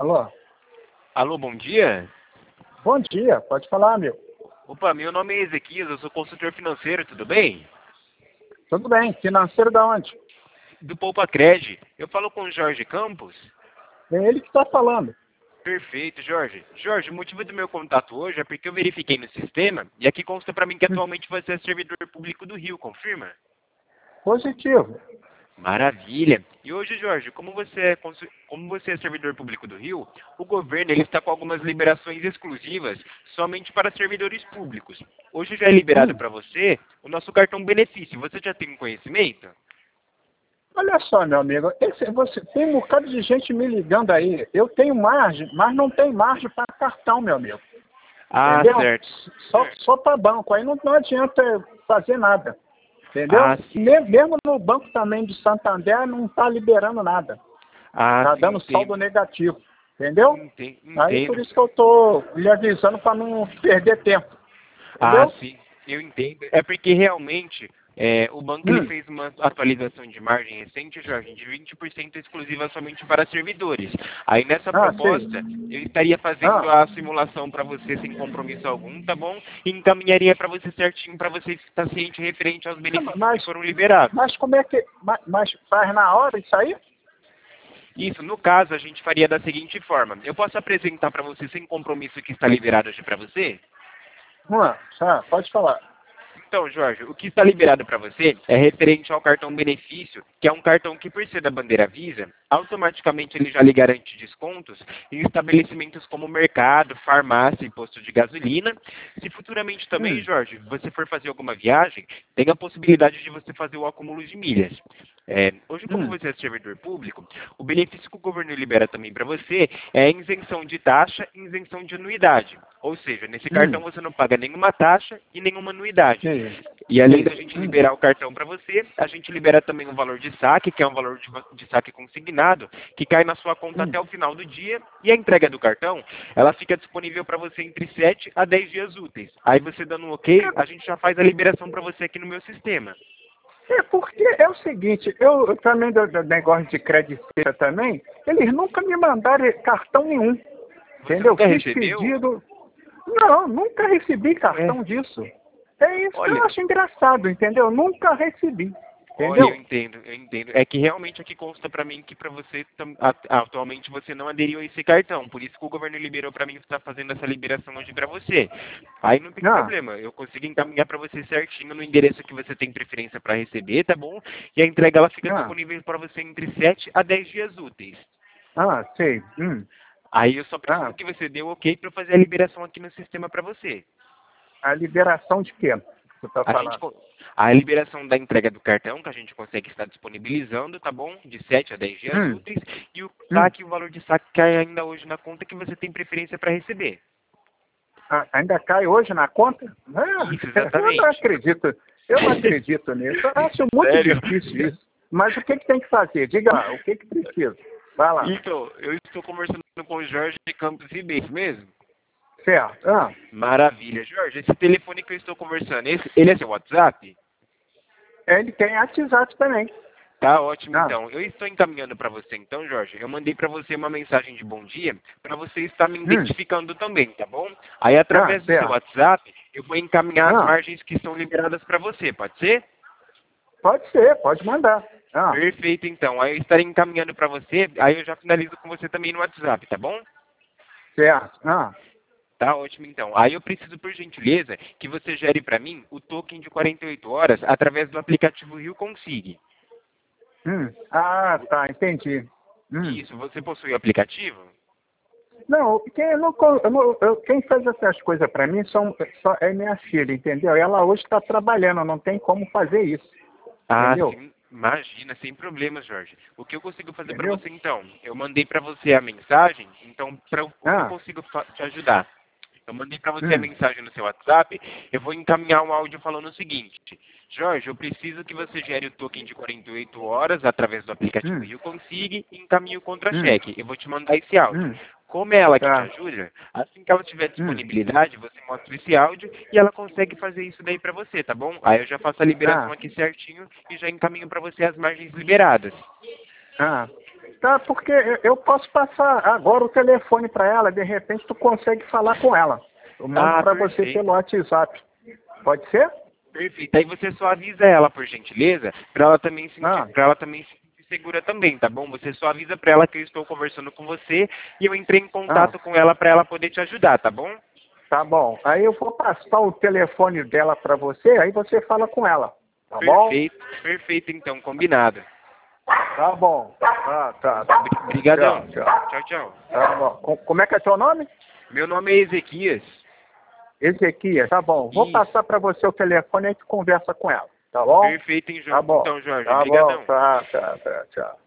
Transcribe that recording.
Alô? Alô, bom dia. Bom dia, pode falar, meu. Opa, meu nome é Ezequias, eu sou consultor financeiro, tudo bem? Tudo bem, financeiro da onde? Do Poupa Cred. Eu falo com o Jorge Campos? É ele que está falando. Perfeito, Jorge. Jorge, o motivo do meu contato hoje é porque eu verifiquei no sistema e aqui consta para mim que atualmente você é servidor público do Rio, confirma? Positivo. Maravilha. E hoje, Jorge, como você é servidor público do Rio, o governo ele está com algumas liberações exclusivas somente para servidores públicos. Hoje já é liberado para você o nosso cartão benefício. Você já tem um conhecimento? Olha só, meu amigo, você tem um bocado de gente me ligando aí. Eu tenho margem, mas não tem margem para cartão, meu amigo. Ah, Entendeu? certo. Só para banco. Aí não adianta fazer nada. Entendeu? Ah, sim. Mesmo no banco também de Santander não está liberando nada. Ah, Está sim, dando saldo entendo. negativo. Entendeu? Aí por Entendo. isso que eu estou lhe avisando para não perder tempo. Ah, Entendeu? sim, eu entendo. É porque realmente o banco ele fez uma atualização de margem recente, Jorge, de 20% exclusiva somente para servidores. Aí nessa Sei. proposta, eu estaria fazendo a simulação para você sem compromisso algum, tá bom? E encaminharia para você certinho, para você estar ciente referente aos benefícios que Mas, foram liberados. mas como é que. Mas faz na hora isso aí? Isso, no caso, a gente faria da seguinte forma. Eu posso apresentar para você sem compromisso que está liberado hoje para você? Pode falar. Então, Jorge, o que está liberado para você é referente ao cartão benefício, que é um cartão que, por ser da bandeira Visa, automaticamente ele já lhe garante descontos em estabelecimentos como mercado, farmácia e posto de gasolina. Se futuramente também, Jorge, você for fazer alguma viagem, tem a possibilidade de você fazer o acúmulo de milhas. Hoje, como você é servidor público, o benefício que o governo libera também para você é a isenção de taxa e isenção de anuidade. Ou seja, nesse cartão você não paga nenhuma taxa e nenhuma anuidade. E além da gente liberar o cartão para você, a gente libera também um valor de saque, que é um valor de saque consignado, que cai na sua conta até o final do dia. E a entrega do cartão, ela fica disponível para você entre 7 a 10 dias úteis. Aí você dando um ok, a gente já faz a liberação para você aqui no meu sistema. É porque é o seguinte, eu também do negócio de crédito também, eles nunca me mandaram cartão nenhum. Você Entendeu? nunca Fiz recebeu? pedido. Não, nunca recebi cartão disso. É isso que eu Olha, acho engraçado, entendeu? Nunca recebi. olha, Entendeu? eu entendo. É que realmente aqui consta para mim que para você atualmente você não aderiu a esse cartão. Por isso que o governo liberou para mim estar fazendo essa liberação hoje para você. Aí não tem problema. Eu consigo encaminhar para você certinho no endereço que você tem preferência para receber, tá bom? E a entrega ela fica disponível para você entre 7 a 10 dias úteis. Sei. Aí eu só preciso que você dê o ok para fazer a liberação aqui no sistema para você. A liberação de quê? Você está falando? A liberação da entrega do cartão, que a gente consegue estar disponibilizando, tá bom? De 7 a 10 dias úteis. E o saque, o valor de saque cai ainda hoje na conta que você tem preferência para receber. Ainda cai hoje na conta? Isso, exatamente. Eu não acredito nisso. Eu acho muito Sério? difícil isso. Mas o que tem que fazer? Diga lá, o que precisa? Vai lá. Então, eu estou conversando com o Jorge Campos Ribeiro mesmo? Certo. Maravilha. Jorge, esse telefone que eu estou conversando, ele é seu WhatsApp? Ele tem WhatsApp também. Tá ótimo, então. Eu estou encaminhando para você, então, Jorge. Eu mandei para você uma mensagem de bom dia para você estar me identificando também, tá bom? Aí, através do seu WhatsApp, eu vou encaminhar as margens que estão liberadas para você, pode ser? Pode ser, pode mandar. Perfeito, então. Aí eu estarei encaminhando para você, aí eu já finalizo com você também no WhatsApp, tá bom? Certo. Tá ótimo, então. Aí eu preciso, por gentileza, que você gere para mim o token de 48 horas através do aplicativo Rio Consig. Tá, entendi. Isso, você possui o aplicativo? Não, quem faz essas coisas para mim é minha filha, entendeu? Ela hoje está trabalhando, não tem como fazer isso. Entendeu? Sim, imagina, sem problemas, Jorge. O que eu consigo fazer para você, então? Eu mandei para você a mensagem, então, o que eu consigo te ajudar? Eu mandei para você a mensagem no seu WhatsApp, eu vou encaminhar um áudio falando o seguinte: Jorge, eu preciso que você gere o token de 48 horas através do aplicativo Rio Consig e encaminhe o contra-cheque. Eu vou te mandar esse áudio. Como é ela que te ajuda, assim que ela tiver disponibilidade, você mostra esse áudio e ela consegue fazer isso daí para você, tá bom? Aí eu já faço a liberação aqui certinho e já encaminho para você as margens liberadas. Tá, porque eu posso passar agora o telefone para ela, de repente tu consegue falar com ela. Eu mando para você Perfeito. pelo WhatsApp. Pode ser? Perfeito. Aí você só avisa ela, por gentileza, para ela também Ah, para ela também se sentir segura também, tá bom? Você só avisa para ela que eu estou conversando com você e eu entrei em ah, contato com ela para ela poder te ajudar, tá bom? tá bom. Aí eu vou passar o telefone dela para você, aí você fala com ela. Tá bom? Perfeito, perfeito então, combinado. Tá bom. Tá. Obrigadão. Tchau, tchau. Tchau, tchau. Tá bom. Como é que é teu nome? Meu nome é Ezequias. Ezequias, tá bom. Vou Isso. passar para você o telefone e a gente conversa com ela. Tá bom? Perfeito, hein, João? Tá bom. Então, Jorge, Tá bom. obrigadão. Tá. Tchau.